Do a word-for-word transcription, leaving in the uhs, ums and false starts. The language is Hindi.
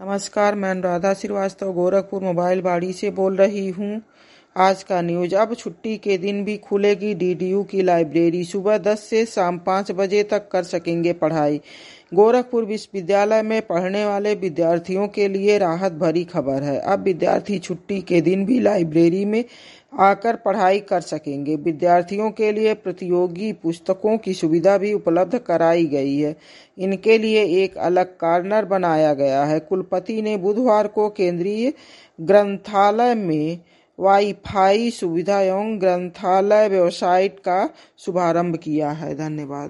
नमस्कार, मैं अनुराधा श्रीवास्तव गोरखपुर मोबाइल बाड़ी से बोल रही हूँ। आज का न्यूज। अब छुट्टी के दिन भी खुलेगी डीडीयू की लाइब्रेरी। सुबह दस से शाम पाँच बजे तक कर सकेंगे पढ़ाई। गोरखपुर विश्वविद्यालय में पढ़ने वाले विद्यार्थियों के लिए राहत भरी खबर है। अब विद्यार्थी छुट्टी के दिन भी लाइब्रेरी में आकर पढ़ाई कर सकेंगे। विद्यार्थियों के लिए प्रतियोगी पुस्तकों की सुविधा भी उपलब्ध कराई गई है। इनके लिए एक अलग कॉर्नर बनाया गया है। कुलपति ने बुधवार को केंद्रीय ग्रंथालय में वाईफाई सुविधा एवं ग्रंथालय वेबसाइट का शुभारंभ किया है। धन्यवाद।